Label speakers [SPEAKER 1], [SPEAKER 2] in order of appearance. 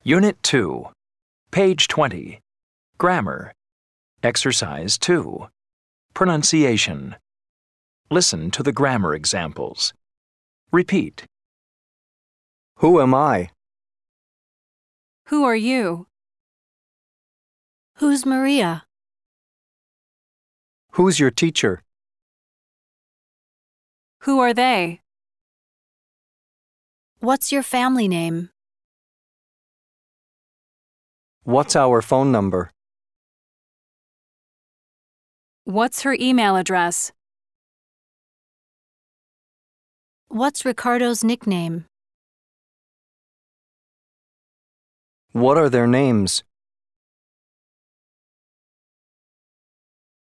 [SPEAKER 1] Unit 2, page 20. Grammar. Exercise 2. Pronunciation. Listen to the grammar examples. Repeat.
[SPEAKER 2] Who am I?
[SPEAKER 3] Who are you?
[SPEAKER 4] Who's Maria?
[SPEAKER 2] Who's your teacher?
[SPEAKER 3] Who are they?
[SPEAKER 4] What's your family name?
[SPEAKER 2] What's our phone number?
[SPEAKER 3] What's her email address?
[SPEAKER 4] What's Ricardo's nickname?
[SPEAKER 2] What are their names?